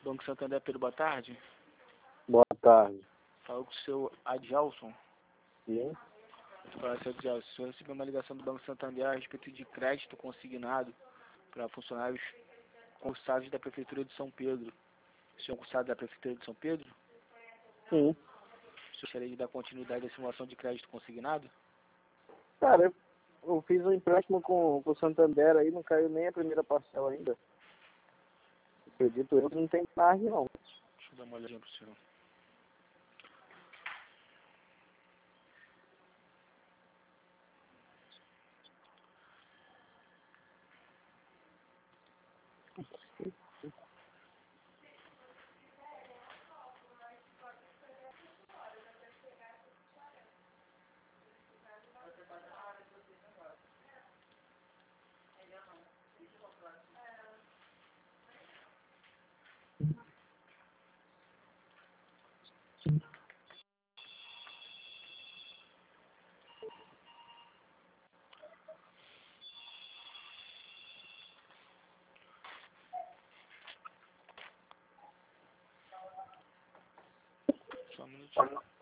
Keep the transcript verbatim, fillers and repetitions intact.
Banco Santander, Pedro, boa tarde. Boa tarde. Falo com o seu Adjalson. Sim. Fala, seu Adjalson. O senhor recebeu uma ligação do Banco Santander a respeito de crédito consignado para funcionários concursados da Prefeitura de São Pedro. O senhor é concursado da Prefeitura de São Pedro? Sim. O senhor gostaria de dar continuidade à simulação de crédito consignado? Cara, eu, eu fiz um empréstimo com, com o Santander aí, não caiu nem a primeira parcela ainda. Acredito eu que não tem margem não. Deixa eu dar uma olhadinha pro senhor. Só um minutinho.